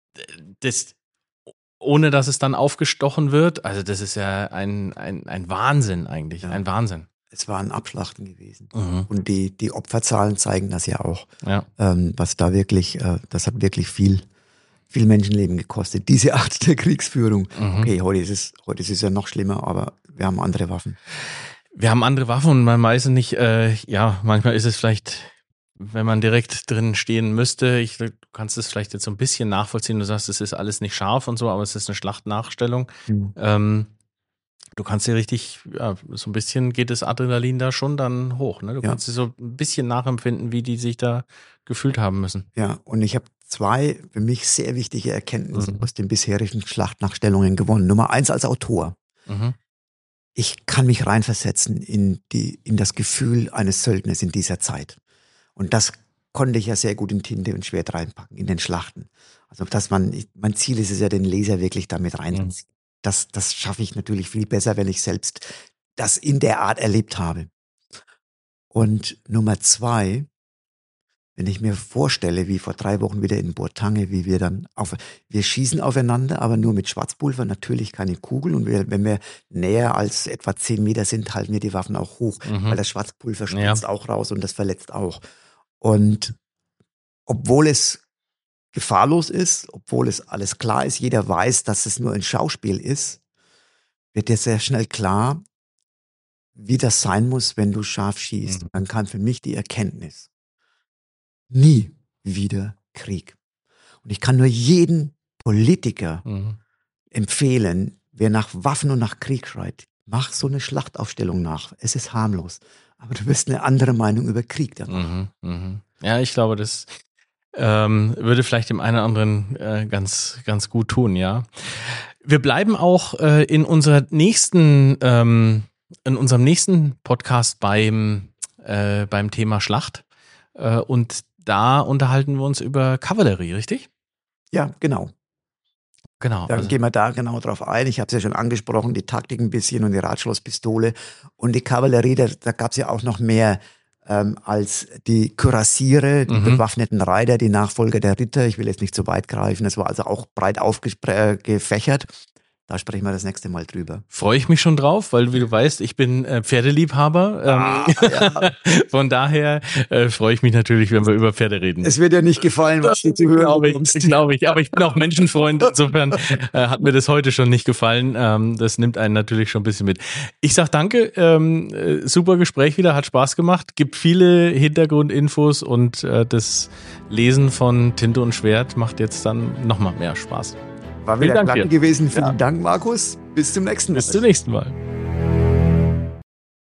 Ohne dass es dann aufgestochen wird. Also das ist ja ein Wahnsinn eigentlich, ein Wahnsinn.
Es waren Abschlachten gewesen. Und die Opferzahlen zeigen das ja auch. Ja. Was da wirklich, das hat wirklich viel Menschenleben gekostet, diese Art der Kriegsführung. Okay, heute ist es ja noch schlimmer, aber wir haben andere Waffen.
Wir haben andere Waffen und man weiß nicht, manchmal ist es vielleicht, wenn man direkt drin stehen müsste, du kannst es vielleicht jetzt so ein bisschen nachvollziehen, du sagst, es ist alles nicht scharf und so, aber es ist eine Schlachtnachstellung. Du kannst dir richtig, so ein bisschen geht das Adrenalin da schon dann hoch, ne? Du kannst dir so ein bisschen nachempfinden, wie die sich da gefühlt haben müssen.
Ja, und ich habe 2 für mich sehr wichtige Erkenntnisse aus den bisherigen Schlachtnachstellungen gewonnen. Nummer 1 als Autor. Ich kann mich reinversetzen in das Gefühl eines Söldners in dieser Zeit. Und das konnte ich ja sehr gut in Tinte und Schwert reinpacken, in den Schlachten. Also dass mein Ziel ist es ja, den Leser wirklich damit reinzuziehen. Das schaffe ich natürlich viel besser, wenn ich selbst das in der Art erlebt habe. Und Nummer 2, wenn ich mir vorstelle, wie vor 3 Wochen wieder in Burtange, wie wir schießen aufeinander, aber nur mit Schwarzpulver, natürlich keine Kugeln. Und wenn wir näher als etwa 10 Meter sind, halten wir die Waffen auch hoch, weil das Schwarzpulver spritzt auch raus und das verletzt auch. Und obwohl es gefahrlos ist, obwohl es alles klar ist, jeder weiß, dass es nur ein Schauspiel ist, wird dir sehr schnell klar, wie das sein muss, wenn du scharf schießt. Dann kam für mich die Erkenntnis: nie wieder Krieg. Und ich kann nur jeden Politiker empfehlen, wer nach Waffen und nach Krieg schreit, mach so eine Schlachtaufstellung nach. Es ist harmlos. Aber du wirst eine andere Meinung über Krieg danach.
Ja, ich glaube, das würde vielleicht dem einen oder anderen ganz, ganz gut tun, ja. Wir bleiben auch in unserem nächsten Podcast beim Thema Schlacht. Und da unterhalten wir uns über Kavallerie, richtig?
Ja, genau. Dann gehen wir da genau drauf ein. Ich habe es ja schon angesprochen, die Taktik ein bisschen und die Radschlosspistole. Und die Kavallerie, da gab es ja auch noch mehr als die Kürassiere, die bewaffneten Reiter, die Nachfolger der Ritter. Ich will jetzt nicht zu weit greifen. Das war also auch breit aufgefächert. Da sprechen wir das nächste Mal drüber.
Freue ich mich schon drauf, weil wie du weißt, ich bin Pferdeliebhaber. Von daher freue ich mich natürlich, wenn wir über Pferde reden.
Es wird dir nicht gefallen, was du zu hören bekommst.
Glaube ich. Aber ich bin auch Menschenfreund. Insofern hat mir das heute schon nicht gefallen. Das nimmt einen natürlich schon ein bisschen mit. Ich sag danke. Super Gespräch wieder. Hat Spaß gemacht. Gibt viele Hintergrundinfos und das Lesen von Tinte und Schwert macht jetzt dann nochmal mehr Spaß.
War wieder klasse gewesen. Vielen Dank, Markus. Bis zum nächsten Mal.
Bis zum nächsten Mal.